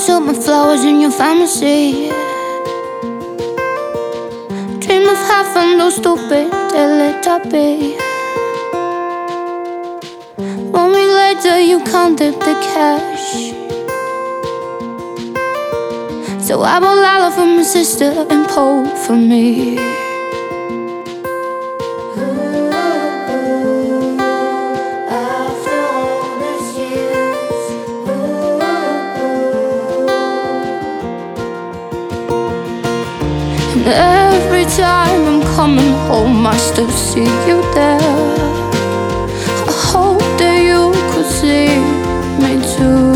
took my flowers in your pharmacy. Dream of having those stupid Teletubbies. 1 week later you counted the cash. So I bought Lala for my sister and Poe for me. Every time I'm coming home, I still see you there. I hope that you could see me too.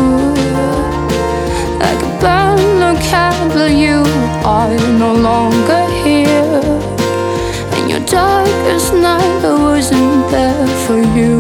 Like a burning candle, you are no longer here. In your darkest night, I wasn't there for you.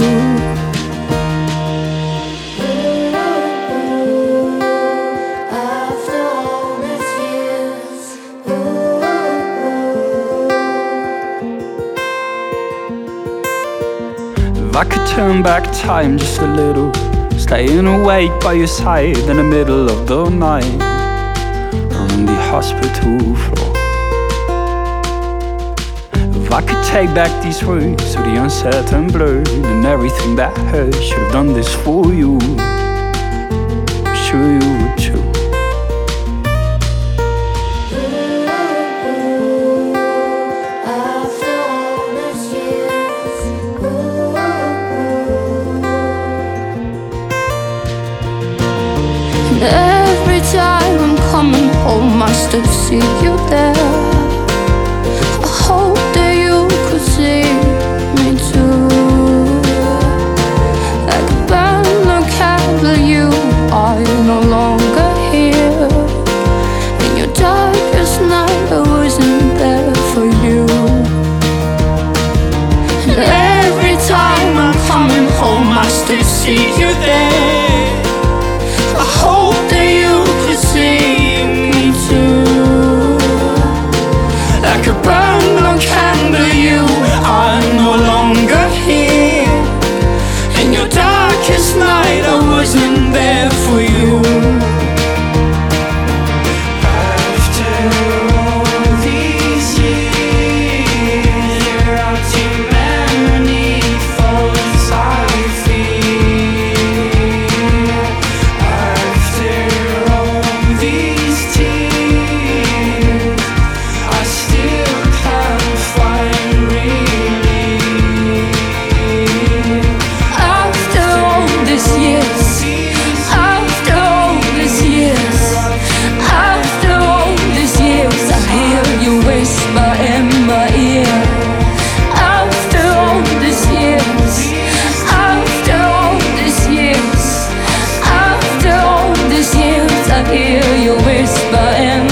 If I could turn back time just a little, staying awake by your side in the middle of the night on the hospital floor. If I could take back these words to the uncertain blur and everything that hurt, should have done this for you. I'm sure you would too. Every time I'm coming home, I still see you there. I hope that you could see me too. Like a burning candle, you are no longer here. In your darkest night, I wasn't there for you. And every time I'm coming home, I still see you there. I hope that you could see me too. Like a burning candle, you are no longer here. In your darkest night, I wasn't there for you. After all these years, you're out too many thoughts I feel. After all these tears, I still can't find relief. After all these years, after all these years, after all these years, I hear you whisper in my ear. After all these years, after all these years, after all these years, I hear you whisper in